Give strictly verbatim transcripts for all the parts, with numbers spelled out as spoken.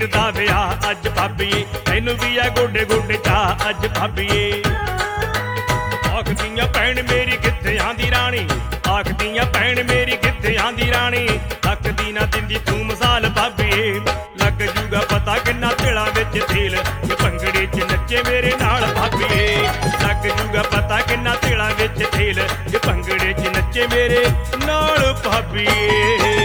ਵੀਰ दा विआह अज भाबीए तैनू भी आ गोडे गोडे चाह अज भाबीए। आखदियां भैन मेरी कित्थे आंदी राणी, आखदियां भैन मेरी कित्थे आंदी राणी, तकदी ना दिंदी तू मिसाल भाबीए। लग जूगा पता किन्ना तिला विच तेल जे भंगड़े च नच्चे मेरे नाल भाबीए। लग जूगा पता किन्ना तिला विच तेल जे भंगड़े च नच्चे मेरे नाल भाबीए।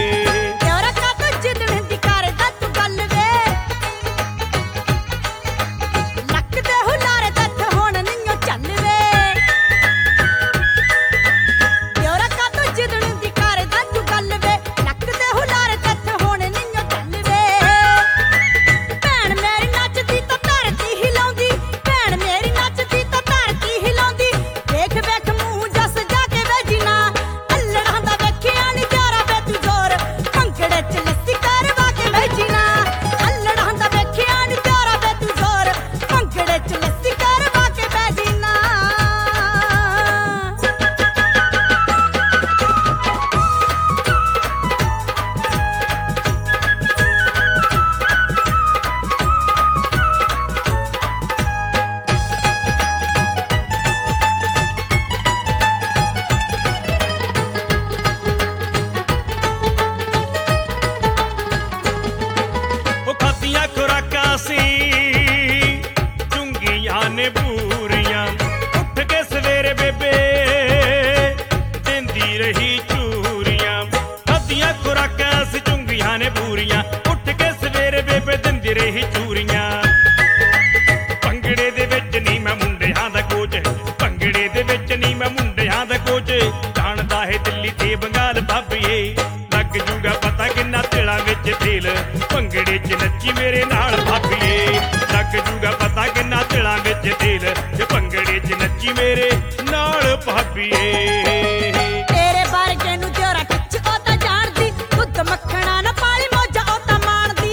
पूरियां उठ के सवेरे बेबे देंदी रही चूरियां, खादियां खुराकां सी चुंगियां ने पूरियां, उठ के सवेरे बेबे देंदी रही चूरियां। भंगड़े दे विच नी मैं मुंडियां दा कोच, भंगड़े दे विच नी मैं मुंडियां दा कोच, जानदा है दिल्ली ते बंगाल भाबीए। लग जूगा पता किन्ना तिला विच तेल भंगड़े च नच्ची मेरे नाल भाबीए। लग जूगा पता किन्ना तिला विच तेल जे भंगड़े च नच्ची मेरे नाल भाबीए। तेरे वर्गे नूं जोरा टच ओ तां जाणदी, दुध मक्खणा ना पाली मौजा ओ तां माणदी।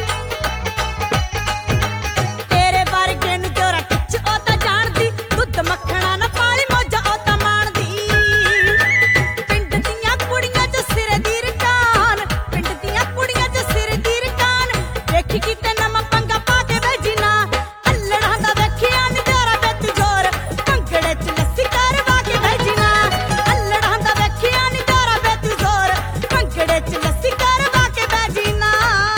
तेरे वर्गे नूं जोरा टच ओ तां जाणदी, दुध मक्खणा ना पाली मौजा ओ तां माणदी। पिंड दियां कुड़ियां च सिर दी रकान, पिंड दियां कुड़ियां च सिर दी रकान, वेखी किते नवां पंगा पा के वेजी ना, अल्लड़ां दा वेखिया नी जोरा बेत जोर, भंगड़े च लस्सी करवा के भेजी ना। अल्लड़ां दा वेखिया नी जोरा बेत जोर, भंगड़े च लस्सी करवा के भेजी ना।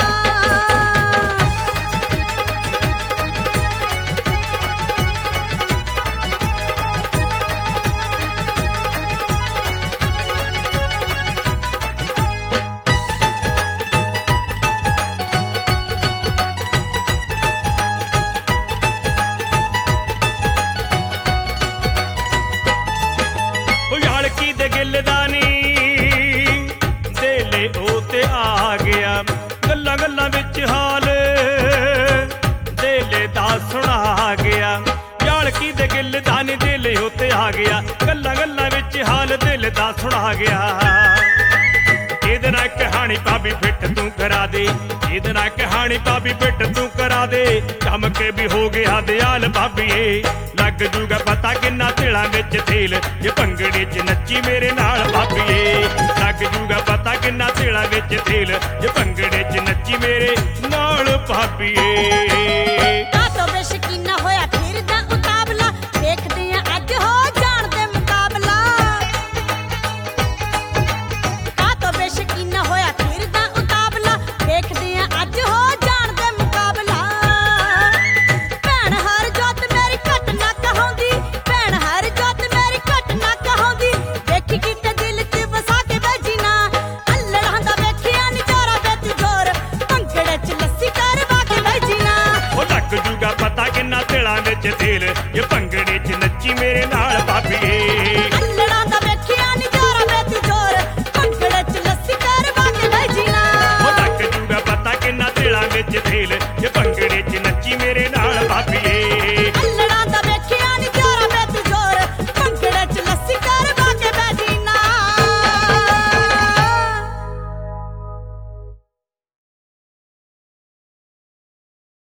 यालकी दे गिलदानी देले ओ ते आ गया, गल्लां गल्लां विच हाल देले दा सुना गया। यालकी दे गिलदानी देले ओ ते आ गया, गल्लां गल्लां विच हाल दिल दा सुना गया। ਇਹਦੇ ਨਾਲ ਕਹਾਣੀ ਭਾਬੀ ਫਿੱਟ ਤੂੰ ਕਰਾ ਦੇ, ਇਹਦੇ ਨਾਲ ਕਹਾਣੀ ਭਾਬੀ ਫਿੱਟ ਤੂੰ ਕਰਾ ਦੇ, ਕੰਮ ਕੇ ਵੀ ਹੋ ਗਿਆ ਦਿਆਲ ਭਾਬੀਏ। ਲੱਗ ਜੂਗਾ ਪਤਾ ਕਿੰਨਾ ਤਿਲਾਂ ਵਿੱਚ ਤੇਲ ਜੇ ਭੰਗੜੇ 'ਚ ਨੱਚੀ ਮੇਰੇ ਨਾਲ ਭਾਬੀਏ। ਲੱਗ ਜੂਗਾ ਪਤਾ ਕਿੰਨਾ ਤਿਲਾਂ ਵਿੱਚ ਤੇਲ ਜੇ ਭੰਗੜੇ 'ਚ ਨੱਚੀ ਮੇਰੇ ਨਾਲ ਭਾਬੀਏ।